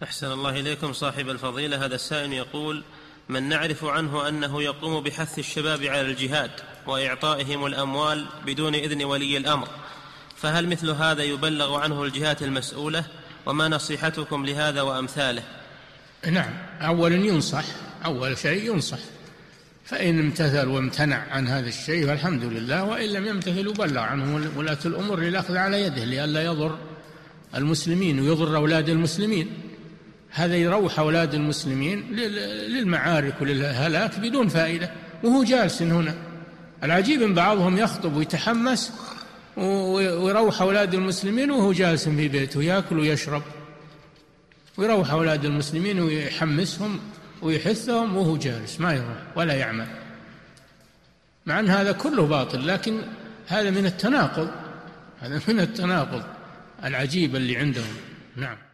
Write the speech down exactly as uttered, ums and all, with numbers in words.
أحسن الله إليكم صاحب الفضيلة. هذا السائل يقول: من نعرف عنه أنه يقوم بحث الشباب على الجهاد وإعطائهم الأموال بدون إذن ولي الأمر، فهل مثل هذا يبلغ عنه الجهات المسؤولة؟ وما نصيحتكم لهذا وأمثاله؟ نعم، أولا ينصح، أول شيء ينصح، فإن امتثل وامتنع عن هذا الشيء فالحمد لله، وإن لم يمتثل يبلغ عنه ولاة الأمور للأخذ على يده لئلا يضر المسلمين ويضر أولاد المسلمين. هذا يروح أولاد المسلمين للمعارك وللهلاك بدون فائدة وهو جالس هنا. العجيب ان بعضهم يخطب ويتحمس ويروح أولاد المسلمين وهو جالس في بيته يأكل ويشرب، ويروح أولاد المسلمين ويحمسهم ويحثهم وهو جالس ما يروح ولا يعمل، مع أن هذا كله باطل، لكن هذا من التناقض، هذا من التناقض العجيب اللي عندهم. نعم.